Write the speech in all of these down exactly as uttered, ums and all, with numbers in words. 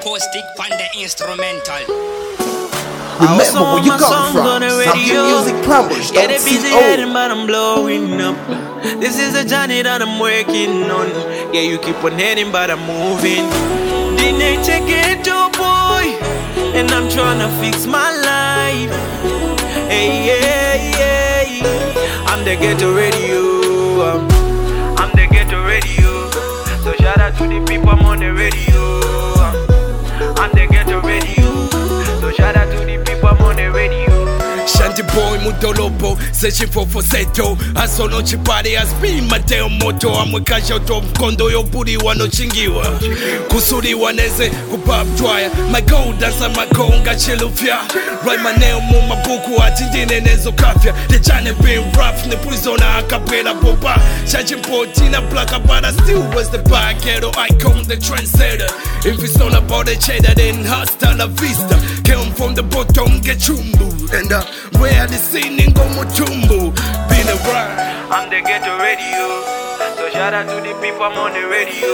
acoustic on the instrumental. Remember where you come from. Something music plumbers Yeah, don't they see busy old. heading, but I'm blowing up. This is a journey that I'm working on. Yeah, you keep on heading, but I'm moving. The nature ghetto boy, and I'm trying to fix my life. Hey, yeah, yeah. I'm the ghetto radio. um, I'm the ghetto radio. So shout out to the people I'm on the radio. um, I'm the ghetto radio. So shout out to the people I'm on the radio. Shanty boy mudolopo searching for falsetto asono chipari aspi mateo moto amwekasha to mkondo yoburi wanochingiwa kusuliwa neze kupap dwyer my gold dancer my konga chilufya write my name mu mabuku atindine nezo kafya the channel been rough ne prisona akapela popa Shanty boy tina black but I still was the bad ghetto icon the trendsetter if it's not about the cheddar then hasta la vista came from the bottom get chumbu and uh, where the scene in Gomutumbu been a ride. I'm the ghetto radio. So shout out to the people I'm on the radio.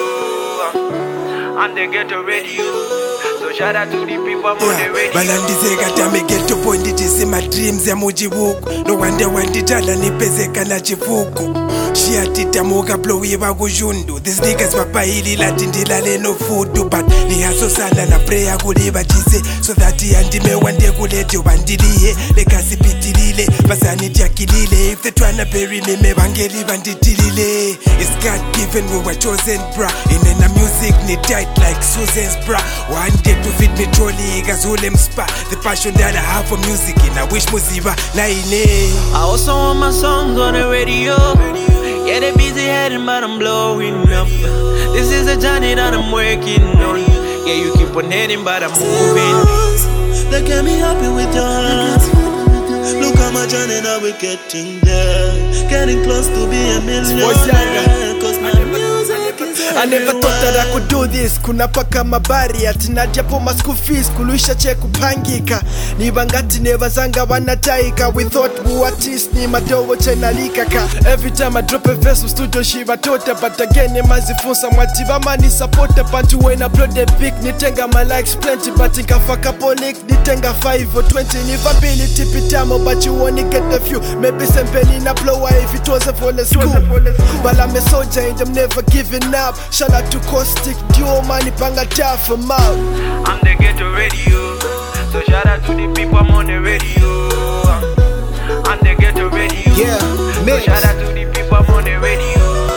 I'm the ghetto radio. So shout out to the people I'm on the radio. Balandizeka tame ghetto boy nditisi my dreams ya mujibuku. No wonder when nditala nipezeka na chifuku. Shiatita moka blow iba kujundu. These niggas papahili lati ndilale no food. But ni haso sana na prayer kuliba jise. So that yandime wande kulete ubandiliye. Lekasi pitilile, basani jakilile. If they tryna bury me, me bangeli banditilile. It's God given, we were chosen, bra. In the music, ni tight like Susan's bra. One day to fit me trolley, gazulem spa. The passion that I have for music, and I wish Muziba naine. I also want my songs on the radio. Yeah, they busy heading, but I'm blowing up. This is a journey that I'm working on. Yeah, you keep on heading, but I'm moving. They get me happy with your hands. Look how my journey now we're getting there. Getting close to be a millionaire. Cause my music is I never thought that I could do this. Kuna paka mabari atina japo ma school fees kulusha che kupangika. Ni bangati never zanga wanataika. We thought we artists ni madogo chenalika ka. Every time I drop a verse studio shiva tota. But again mazifunsa mwatiba mani supporter. But when I upload the big nitenga my likes plenty. But inka faka polik nitenga five or twenty. Niva bili tipitamo but you only get a few. Maybe sempeli na blower if it wasn't for the school. But I'm a soldier and I'm never giving up. Shout out to Caustic, Duo Money Panga Tough for mouth. I'm the ghetto radio. So shout out to the people I'm on the radio. I'm the ghetto radio. Yeah, so mix. shout out to the people I'm on the radio.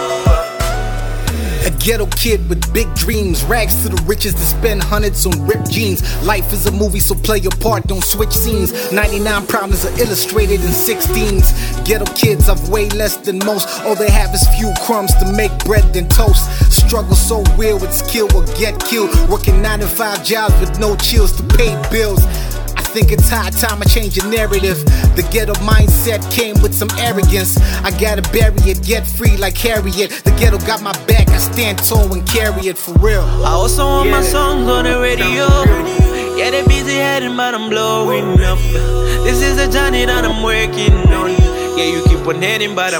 A ghetto kid with big dreams, rags to the riches to spend hundreds on ripped jeans. Life is a movie, so play your part, don't switch scenes. ninety-nine problems are illustrated in sixteens. Ghetto kids have way less than most. All they have is few crumbs to make bread and toast. Struggle so real with skill will get killed. Working nine to five jobs with no chills to pay bills. I think it's high time I change the narrative. The ghetto mindset came with some arrogance. I gotta bury it, get free like Harriet. The ghetto got my back, I stand tall and carry it for real. I also want my songs on the radio. Yeah, they busy heading, but I'm blowing up. This is a journey that I'm working on. Yeah, you keep on heading, but I'm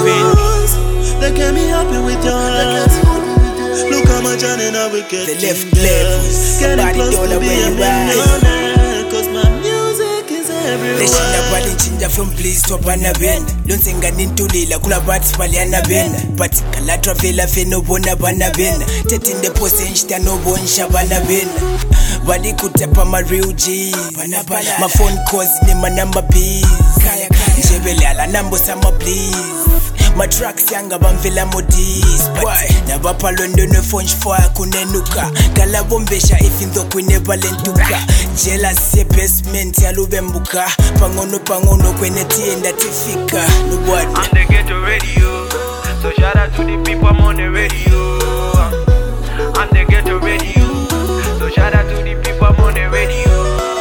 moving. They get me happy with your hands. Look how my journey now we're getting The left there. level, somebody Getting close don't to know be where a you ride. millionaire. Cause my music is everywhere. Leshinda bali chinja from please to banabenda. Lonsenga nintulila kula bats bali anabenda. But kala travela fe no bona banabenda. Tetinde pose nshita no bonsha banabenda. Bali kutepa ma real G's. My phone calls ni my number bees. Njebele ala nambo sama please. My tracks yanga bamvela modis. But na bapa londo no phone fire kunenuka. Kala bombesha ifindo kwineba lentuka. Jealousy basement ya lubembuka. Pangono pangono kwene tienda tifika. No what? I'm the ghetto radio. So shout out to the people I'm on the radio. I'm the ghetto radio. So shout out to the people I'm on the radio.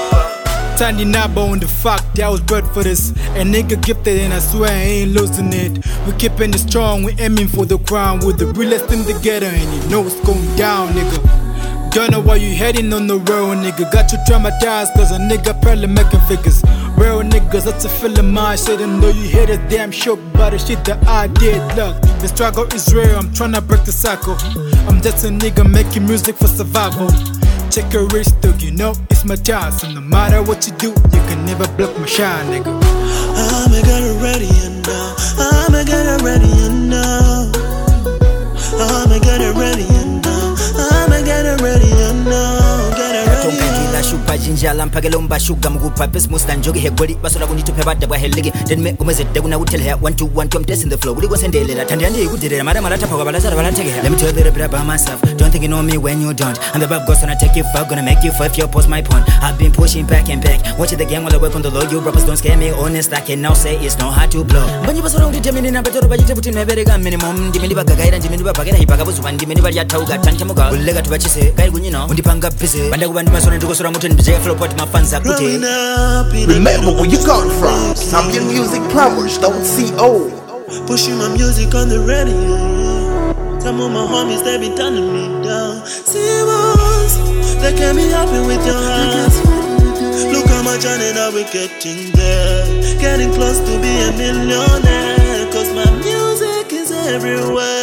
Tiny Naba on the fact that I was bred for this. A nigga gifted and I swear I ain't losing it. We keeping it strong, we aiming for the crown. With the realest in the ghetto and you know it's going down, nigga. Don't know why you heading on the road, nigga. Got you traumatized cause a nigga probably making figures. Real niggas, that's a feeling my shit. And though you hear the damn shook by the shit that I did. Look, the struggle is real, I'm tryna break the cycle. I'm just a nigga making music for survival. take a risk, though you know it's my chance. So no matter what you do, you can never block my shine, nigga. I'ma get it ready and now. I'ma get it ready and now. I'ma get it ready and now. I'ma get it ready and now. Get it ready. Kila shupa jinjala mpagelo mba shuga mgupa pes mustan jogi hegoli basura kunitupe bada bwa heligi then me kumeze de kuna utel here one two one two I'm testing the flow uli kwasendelela thandi anje ikudirela mara mara tapha kwabalazara balateke let me tell you a bit about myself don't think you know me when you don't I'm the bad ghost gonna take you far gonna make you far if you oppose my point I've been pushing back and back watching the game while I work on the low you rappers don't scare me honest I can now say it's not hard to blow banyi basura unditemini na betoro bajite buti nebereka minimum ndimeni bagagaira ndimeni babagera hipaka buzuba ndimeni bali yatauga tanchamuka ulega tubachise kai kunyino undipanga pise banda kubandi basura ndikosura mutoni bije flow pot mafanza kuti remember where you come from Zambian Music Promos .co pushing my music on the radio some of my homies they be turning me down Simons they can't be happy with your heart look how much journey now we're getting there getting close to be a millionaire cause my music is everywhere